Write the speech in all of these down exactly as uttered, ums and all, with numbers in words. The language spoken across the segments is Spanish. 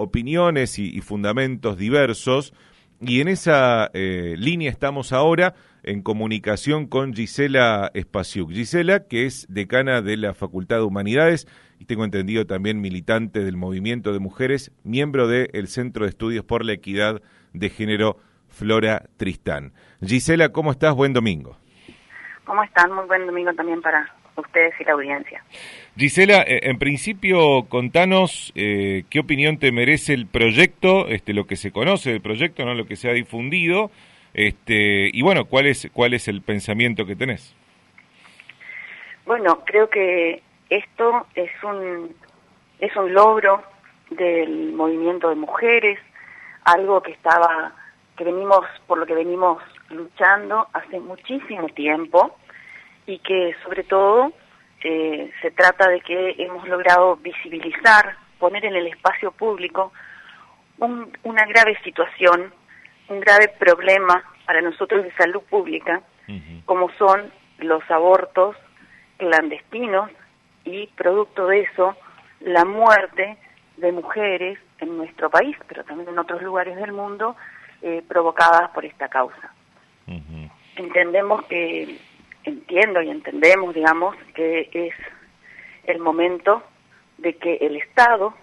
opiniones y, y fundamentos diversos, y en esa eh, línea estamos ahora en comunicación con Gisela Spasiuk. Gisela, que es decana de la Facultad de Humanidades y tengo entendido también militante del Movimiento de Mujeres, miembro del Centro de Estudios por la Equidad de Género Flora Tristán. Gisela, ¿cómo estás? Buen domingo. ¿Cómo están? Muy buen domingo también para ustedes y la audiencia. Gisela, en principio contanos eh, qué opinión te merece el proyecto, este, lo que se conoce del proyecto, no lo que se ha difundido, este, y bueno, cuál es cuál es el pensamiento que tenés. Bueno, creo que esto es un es un logro del movimiento de mujeres, algo que estaba que venimos por lo que venimos luchando hace muchísimo tiempo y que sobre todo eh, se trata de que hemos logrado visibilizar, poner en el espacio público un, una grave situación, un grave problema para nosotros de salud pública, uh-huh. como son los abortos clandestinos y producto de eso la muerte de mujeres en nuestro país, pero también en otros lugares del mundo, eh, provocadas por esta causa. Uh-huh. Entendemos que Entiendo y entendemos, digamos, que es el momento de que el Estado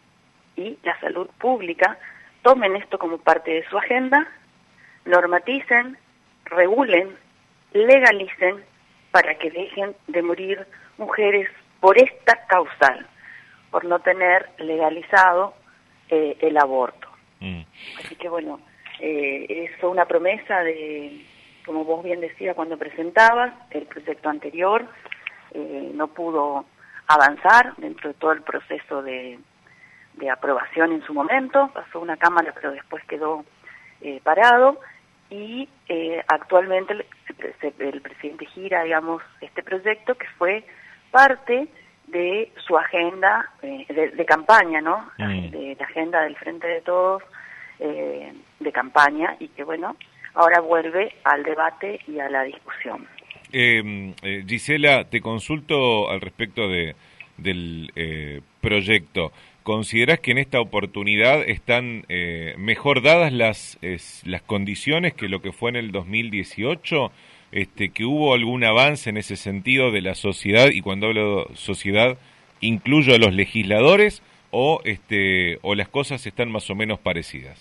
y la salud pública tomen esto como parte de su agenda, normaticen, regulen, legalicen para que dejen de morir mujeres por esta causal, por no tener legalizado eh, el aborto. Mm. Así que bueno, eh, es una promesa de... Como vos bien decías cuando presentabas, el proyecto anterior eh, no pudo avanzar dentro de todo el proceso de, de aprobación en su momento, pasó una cámara pero después quedó eh, parado y eh, actualmente el, el presidente gira, digamos, este proyecto que fue parte de su agenda eh, de, de campaña, ¿no? Mm. De la agenda del Frente de Todos eh, de campaña y que bueno, ahora vuelve al debate y a la discusión. Eh, eh, Gisela, te consulto al respecto de, del eh, proyecto. ¿Considerás que en esta oportunidad están eh, mejor dadas las, es, las condiciones que lo que fue en el dos mil dieciocho? Este, ¿que hubo algún avance en ese sentido de la sociedad? Y cuando hablo de sociedad, ¿incluyo a los legisladores o, este, o las cosas están más o menos parecidas?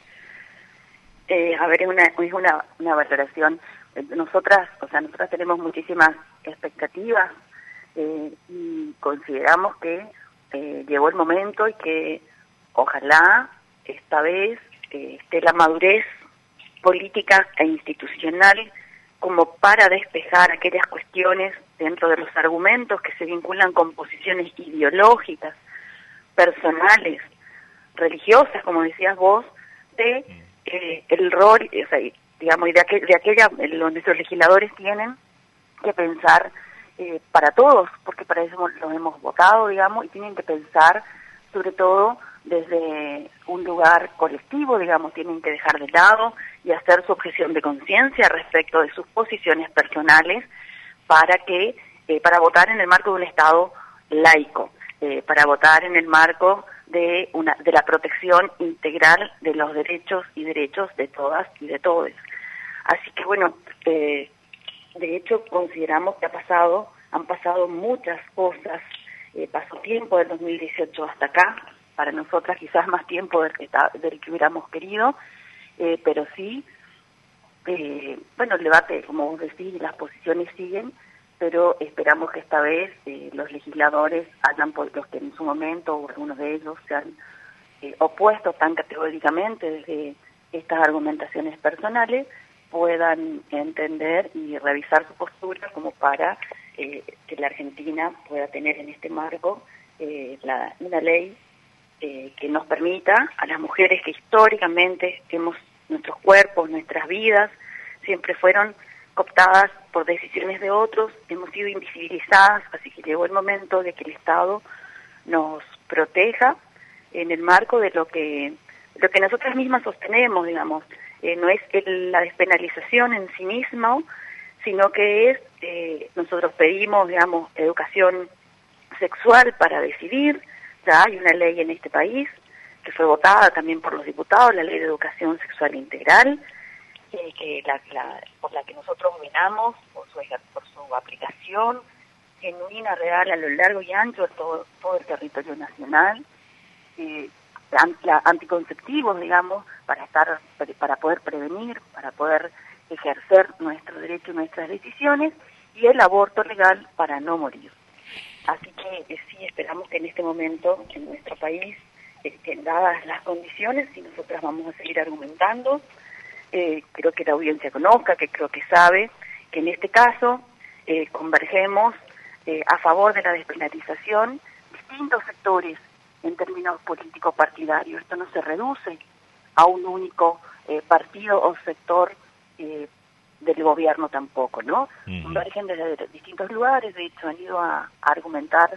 Eh, a ver, es una, es una, una valoración. Nosotras, o sea, nosotras tenemos muchísimas expectativas eh, y consideramos que eh, llegó el momento y que ojalá esta vez eh, esté la madurez política e institucional como para despejar aquellas cuestiones dentro de los argumentos que se vinculan con posiciones ideológicas, personales, religiosas, como decías vos, de Eh, el rol, o sea, digamos, y de, aquel, de aquella, los nuestros legisladores tienen que pensar eh, para todos, porque para eso los hemos votado, digamos, y tienen que pensar sobre todo desde un lugar colectivo, digamos, tienen que dejar de lado y hacer su objeción de conciencia respecto de sus posiciones personales para que, eh, para votar en el marco de un Estado laico, eh, para votar en el marco de una de la protección integral de los derechos y derechos de todas y de todos. Así que bueno, eh, de hecho consideramos que ha pasado, han pasado muchas cosas, eh, pasó tiempo del dos mil dieciocho hasta acá, para nosotras quizás más tiempo del que, del que hubiéramos querido, eh, pero sí, eh, bueno, el debate, como vos decís, las posiciones siguen, pero esperamos que esta vez eh, los legisladores hayan, los que en su momento, o algunos de ellos, se han eh, opuesto tan categóricamente desde estas argumentaciones personales, puedan entender y revisar su postura como para eh, que la Argentina pueda tener en este marco eh, la, una ley eh, que nos permita a las mujeres que históricamente hemos, nuestros cuerpos, nuestras vidas, siempre fueron cooptadas por decisiones de otros, hemos sido invisibilizadas, así que llegó el momento de que el Estado nos proteja en el marco de lo que lo que nosotras mismas sostenemos, digamos, eh, no es el, la despenalización en sí misma, sino que es, eh, nosotros pedimos, digamos, educación sexual para decidir, ya hay una ley en este país, que fue votada también por los diputados, la Ley de Educación Sexual Integral, eh, que la, la, por la que nosotros venamos, por su, por su aplicación genuina, real, a lo largo y ancho de todo, todo el territorio nacional, eh, la, anticonceptivos, digamos, para estar, para poder prevenir, para poder ejercer nuestro derecho y nuestras decisiones, y el aborto legal para no morir. Así que eh, sí esperamos que en este momento en nuestro país, eh, dadas las condiciones, y nosotras vamos a seguir argumentando, eh, creo que la audiencia conozca, que creo que sabe, que en este caso eh, convergemos eh, a favor de la despenalización distintos sectores en términos político-partidarios. Esto no se reduce a un único eh, partido o sector eh, del gobierno tampoco, ¿no? Uh-huh. Convergen desde distintos lugares, de hecho han ido a, a argumentar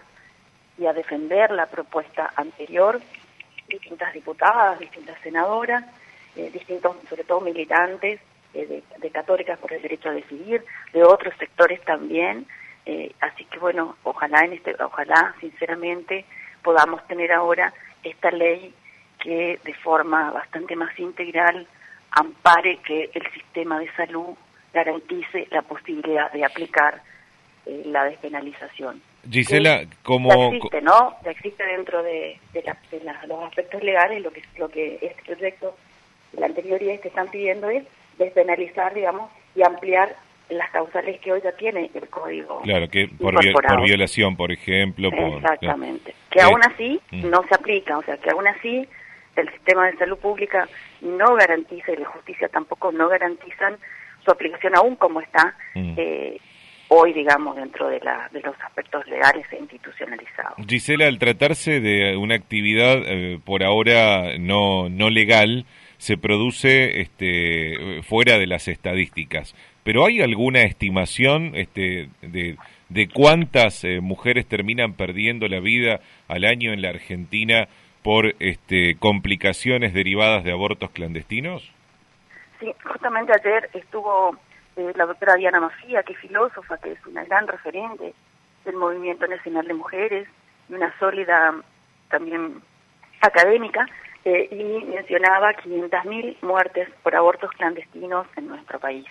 y a defender la propuesta anterior, distintas diputadas, distintas senadoras, eh, distintos, sobre todo militantes eh, de, de Católicas por el Derecho a Decidir, de otros sectores también, eh, así que bueno, ojalá en este, ojalá sinceramente podamos tener ahora esta ley que de forma bastante más integral ampare que el sistema de salud garantice la posibilidad de aplicar eh, la despenalización. Gisela, como ya existe, ¿no? Ya existe dentro de, de, la, de la, los aspectos legales. Lo que lo que este proyecto, el anterior y este están pidiendo es despenalizar, digamos, y ampliar las causales que hoy ya tiene el código. Claro, que por, vi por violación, por ejemplo. Por, Exactamente. Claro. Que eh, aún así mm. no se aplica, o sea, que aún así el sistema de salud pública no garantiza, y la justicia tampoco no garantizan su aplicación aún como está mm. eh, hoy, digamos, dentro de, la, de los aspectos legales e institucionalizados. Gisela, al tratarse de una actividad eh, por ahora no, no legal, se produce este, fuera de las estadísticas, pero ¿hay alguna estimación este, de, de cuántas eh, mujeres terminan perdiendo la vida al año en la Argentina por este, complicaciones derivadas de abortos clandestinos? Sí, justamente ayer estuvo eh, la doctora Diana Mafía, que es filósofa, que es una gran referente del Movimiento Nacional de Mujeres y una sólida también académica, eh, y mencionaba quinientas mil muertes por abortos clandestinos en nuestro país.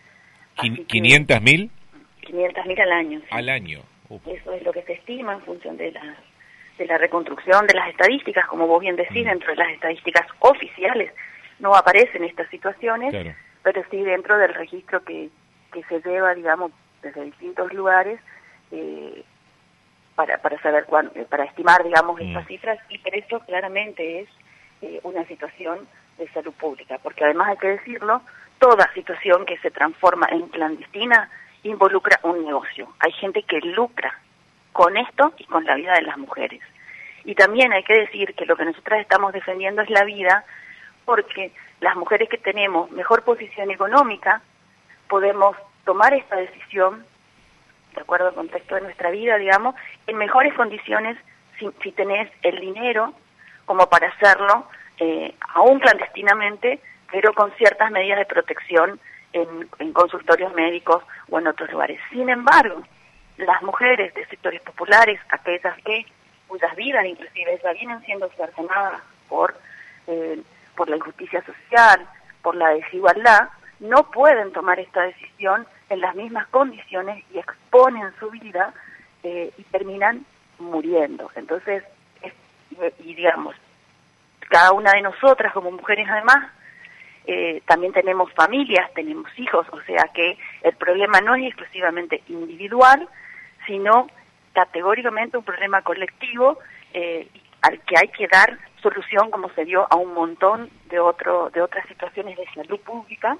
¿quinientas mil? quinientas mil al año. Sí. Al año. Uf. Eso es lo que se estima en función de la, de la reconstrucción de las estadísticas, como vos bien decís, mm. dentro de las estadísticas oficiales no aparecen estas situaciones, claro. pero sí dentro del registro que, que se lleva, digamos, desde distintos lugares, eh, para, para saber cuán, para estimar, digamos, mm. estas cifras, y por eso claramente es eh, una situación de salud pública, porque además hay que decirlo, toda situación que se transforma en clandestina involucra un negocio. Hay gente que lucra con esto y con la vida de las mujeres. Y también hay que decir que lo que nosotras estamos defendiendo es la vida, porque las mujeres que tenemos mejor posición económica podemos tomar esta decisión, de acuerdo al contexto de nuestra vida, digamos, en mejores condiciones si, si tenés el dinero como para hacerlo, eh, aún clandestinamente, pero con ciertas medidas de protección en, en consultorios médicos o en otros lugares. Sin embargo, las mujeres de sectores populares, aquellas que cuyas vidas inclusive ya vienen siendo cercenadas por, eh, por la injusticia social, por la desigualdad, no pueden tomar esta decisión en las mismas condiciones y exponen su vida eh, y terminan muriendo. Entonces, es, y, y digamos, cada una de nosotras como mujeres además, Eh, también tenemos familias, tenemos hijos, o sea que el problema no es exclusivamente individual, sino categóricamente un problema colectivo eh, al que hay que dar solución, como se dio a un montón de otro, de otras situaciones de salud pública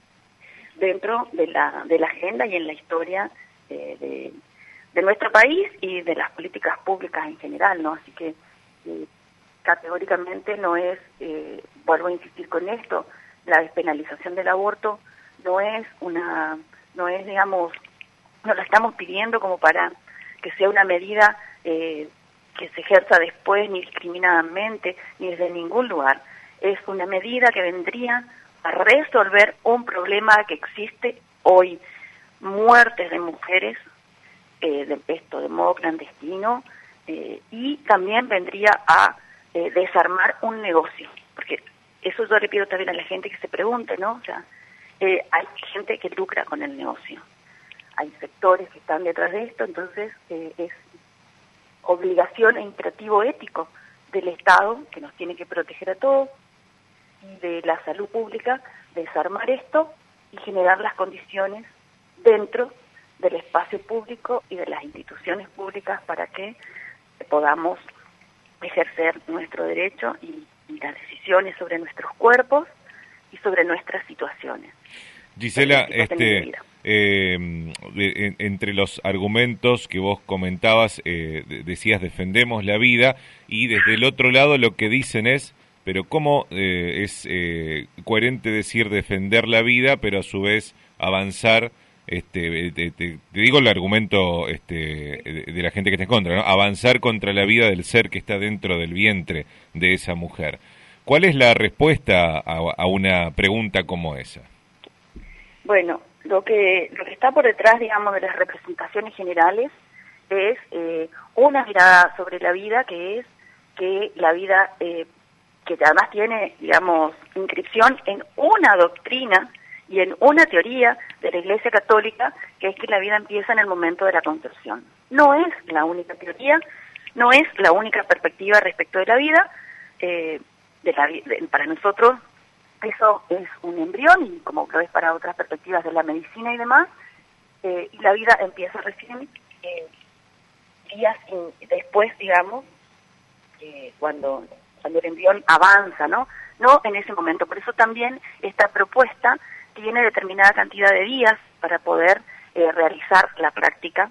dentro de la, de la agenda y en la historia eh, de, de nuestro país y de las políticas públicas en general, ¿no? Así que eh, categóricamente no es, eh, vuelvo a insistir con esto, la despenalización del aborto no es una, no es, digamos, no la estamos pidiendo como para que sea una medida eh, que se ejerza después ni discriminadamente, ni desde ningún lugar. Es una medida que vendría a resolver un problema que existe hoy, muertes de mujeres, eh, de esto de modo clandestino, eh, y también vendría a eh, desarmar un negocio, porque eso yo le pido también a la gente que se pregunte, ¿no? O sea, eh, hay gente que lucra con el negocio, hay sectores que están detrás de esto, entonces eh, es obligación e imperativo ético del Estado, que nos tiene que proteger a todos, y de la salud pública, desarmar esto y generar las condiciones dentro del espacio público y de las instituciones públicas para que podamos ejercer nuestro derecho y, y las decisiones sobre nuestros cuerpos y sobre nuestras situaciones. Gisela, este, eh, en, entre los argumentos que vos comentabas, eh, decías defendemos la vida, y desde el otro lado lo que dicen es, pero ¿cómo eh, es eh, coherente decir defender la vida, pero a su vez avanzar? Este, te, te, te digo el argumento este, de, de la gente que está en contra, ¿no? Avanzar contra la vida del ser que está dentro del vientre de esa mujer. ¿Cuál es la respuesta a, a una pregunta como esa? Bueno, lo que lo que está por detrás, digamos, de las representaciones generales es eh, una mirada sobre la vida, que es que la vida, eh, que además tiene, digamos, inscripción en una doctrina y en una teoría de la Iglesia Católica, que es que la vida empieza en el momento de la concepción. No es la única teoría, no es la única perspectiva respecto de la vida. Eh, de la, de, para nosotros eso es un embrión, y como lo es para otras perspectivas de la medicina y demás, eh, y la vida empieza recién eh, días in, después, digamos, eh, cuando, cuando el embrión avanza, ¿no? No en ese momento. Por eso también esta propuesta tiene determinada cantidad de días para poder eh, realizar la práctica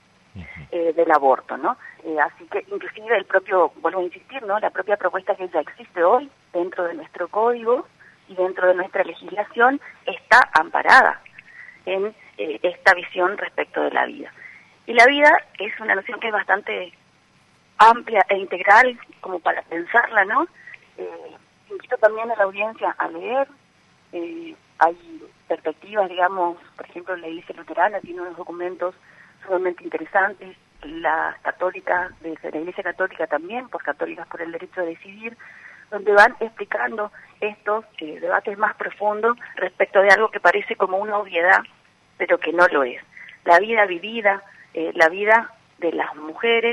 eh, del aborto, ¿no? Eh, así que inclusive el propio, vuelvo a insistir, ¿no? La propia propuesta que ya existe hoy dentro de nuestro código y dentro de nuestra legislación está amparada en eh, esta visión respecto de la vida. Y la vida es una noción que es bastante amplia e integral como para pensarla, ¿no? Eh, invito también a la audiencia a leer. Eh, hay perspectivas, digamos, por ejemplo, la Iglesia Luterana tiene unos documentos sumamente interesantes, las católicas, de la Iglesia Católica también, por Católicas por el Derecho a Decidir, donde van explicando estos eh, debates más profundos respecto de algo que parece como una obviedad, pero que no lo es. La vida vivida, eh, la vida de las mujeres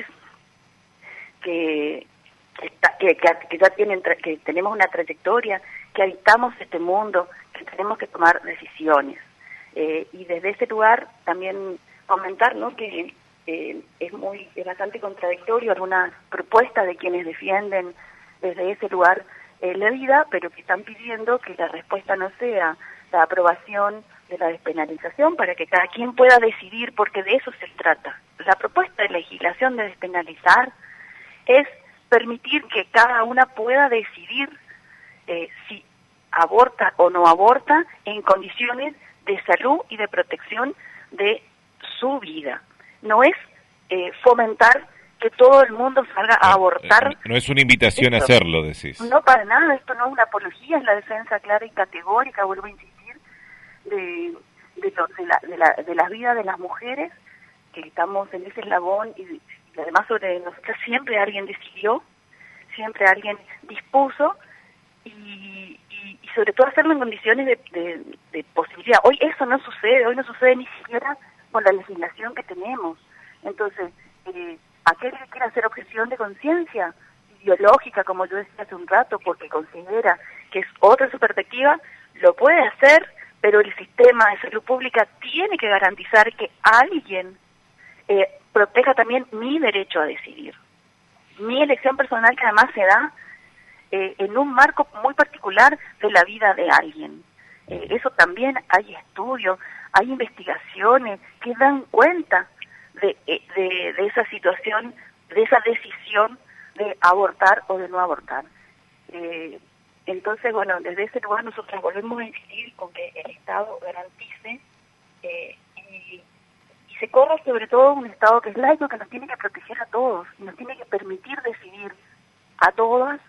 que, que, está, que, que, que ya tienen, que tenemos una trayectoria, que habitamos este mundo, que tenemos que tomar decisiones. Eh, y desde ese lugar también comentar, ¿no?, que eh, es muy es bastante contradictorio algunas propuestas de quienes defienden desde ese lugar eh, la vida, pero que están pidiendo que la respuesta no sea la aprobación de la despenalización para que cada quien pueda decidir, porque de eso se trata. La propuesta de legislación de despenalizar es permitir que cada una pueda decidir eh, si aborta o no aborta en condiciones de salud y de protección de su vida. No es eh, fomentar que todo el mundo salga a abortar. No es una invitación esto, a hacerlo, decís. No, para nada, esto no es una apología, es la defensa clara y categórica, vuelvo a insistir, de, de, lo, de, la, de, la, de las vidas de las mujeres, que estamos en ese eslabón, y, y además sobre nosotras siempre alguien decidió, siempre alguien dispuso, y, y, y sobre todo hacerlo en condiciones de, de, de posibilidad. Hoy eso no sucede, hoy no sucede ni siquiera con la legislación que tenemos. Entonces, eh, aquel que quiera hacer objeción de conciencia ideológica, como yo decía hace un rato, porque considera que es otra su perspectiva, lo puede hacer, pero el sistema de salud pública tiene que garantizar que alguien eh, proteja también mi derecho a decidir. Mi elección personal, que además se da eh, en un marco muy particular de la vida de alguien. Eh, eso también hay estudios, hay investigaciones que dan cuenta de, de, de esa situación, de esa decisión de abortar o de no abortar. Eh, entonces, bueno, desde ese lugar nosotros volvemos a insistir con que el Estado garantice eh, y, y se corra sobre todo un Estado que es laico, que nos tiene que proteger a todos, y nos tiene que permitir decidir a todas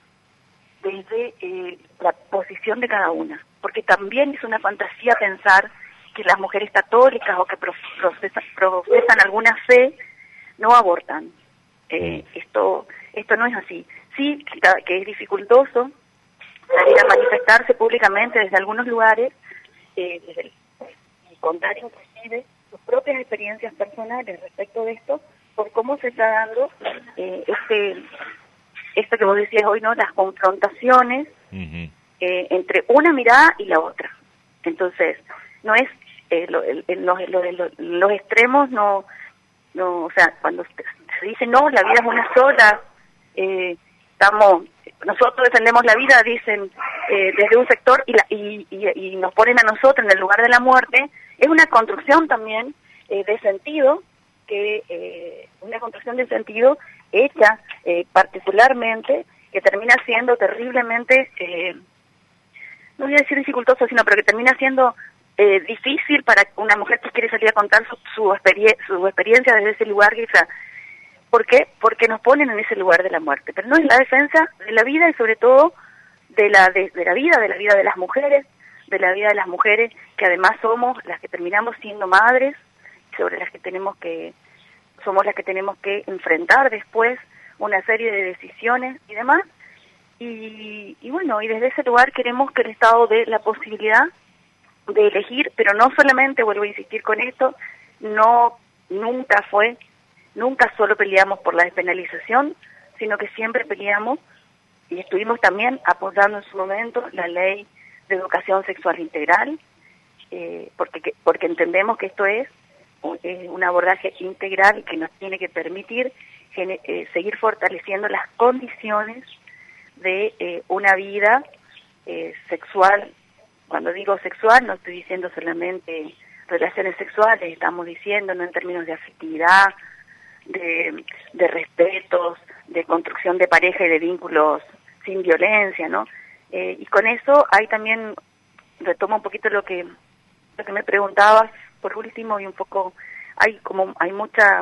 desde eh, la posición de cada una, porque también es una fantasía pensar que las mujeres católicas o que profesan, profesan alguna fe no abortan. Eh, esto esto no es así. sí que, está, que es dificultoso salir a manifestarse públicamente desde algunos lugares, eh, desde el, y contar inclusive sus propias experiencias personales respecto de esto, por cómo se está dando eh, este, esto que vos decías hoy, ¿no? Las confrontaciones uh-huh. eh, entre una mirada y la otra. Entonces, no es, eh, lo, el, los, los, los, los extremos, no, no, o sea, cuando se dice, no, la vida es una sola, eh, estamos, nosotros defendemos la vida, dicen eh, desde un sector y, la, y, y, y nos ponen a nosotros en el lugar de la muerte, es una construcción también eh, de sentido, que eh, una construcción de sentido hecha eh, particularmente, que termina siendo terriblemente, eh, no voy a decir dificultoso, sino pero que termina siendo eh, difícil para una mujer que quiere salir a contar su, su, experie su experiencia desde ese lugar, que, o sea, ¿por qué? Porque nos ponen en ese lugar de la muerte, pero no es la defensa de la vida y sobre todo de la de, de la vida, de la vida de las mujeres, de la vida de las mujeres que además somos las que terminamos siendo madres, sobre las que tenemos que somos las que tenemos que enfrentar después una serie de decisiones y demás, y, y bueno, y desde ese lugar queremos que el Estado dé la posibilidad de elegir, pero no solamente, vuelvo a insistir con esto, no, nunca fue Nunca solo peleamos por la despenalización, sino que siempre peleamos y estuvimos también apoyando en su momento la ley de educación sexual integral, eh, porque porque entendemos que esto es un, es un abordaje integral que nos tiene que permitir gene, eh, seguir fortaleciendo las condiciones de eh, una vida eh, sexual. Cuando digo sexual no estoy diciendo solamente relaciones sexuales, estamos diciendo no en términos de afectividad, De, de respetos, de construcción de pareja y de vínculos sin violencia, ¿no? Eh, y con eso hay también, retomo un poquito lo que lo que me preguntabas por último, y un poco, hay como, hay mucha,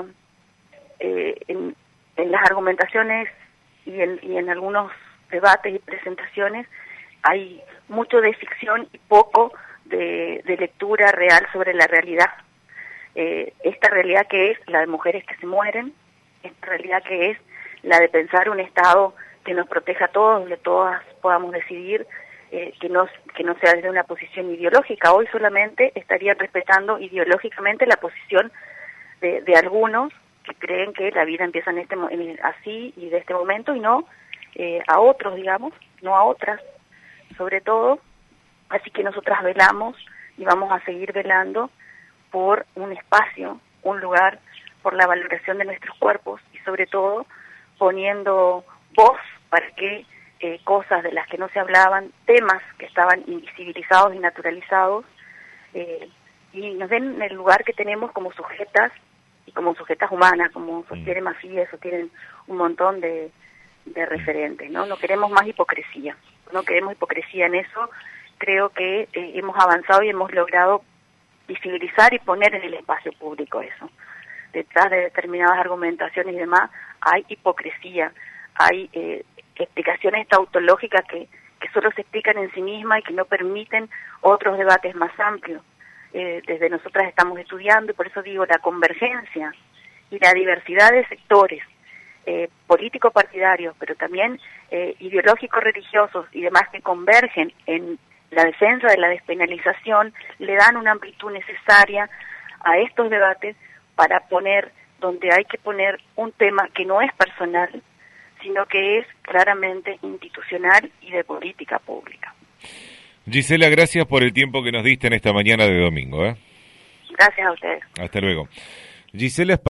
eh, en, en las argumentaciones y en, y en algunos debates y presentaciones, hay mucho de ficción y poco de, de lectura real sobre la realidad. Eh, esta realidad que es la de mujeres que se mueren, esta realidad que es la de pensar un Estado que nos proteja a todos, donde todas podamos decidir, eh, que no que no sea desde una posición ideológica. Hoy solamente estarían respetando ideológicamente la posición de, de algunos que creen que la vida empieza en este en, así y de este momento, y no eh, a otros, digamos, no a otras, sobre todo. Así que nosotras velamos y vamos a seguir velando por un espacio, un lugar, por la valoración de nuestros cuerpos y sobre todo poniendo voz para que eh, cosas de las que no se hablaban, temas que estaban invisibilizados y naturalizados, eh, y nos den el lugar que tenemos como sujetas y como sujetas humanas, como sostiene Mafía, sostienen un montón de, de referentes, ¿no? No queremos más hipocresía, no queremos hipocresía en eso. Creo que eh, hemos avanzado y hemos logrado visibilizar y poner en el espacio público eso. Detrás de determinadas argumentaciones y demás hay hipocresía, hay eh, explicaciones tautológicas que, que solo se explican en sí mismas y que no permiten otros debates más amplios. Eh, desde nosotras estamos estudiando, y por eso digo, la convergencia y la diversidad de sectores eh, político-partidarios, pero también eh, ideológico-religiosos y demás que convergen en la defensa de la despenalización, le dan una amplitud necesaria a estos debates para poner donde hay que poner un tema que no es personal, sino que es claramente institucional y de política pública. Gisela, gracias por el tiempo que nos diste en esta mañana de domingo, ¿eh? Gracias a ustedes. Hasta luego. Gisela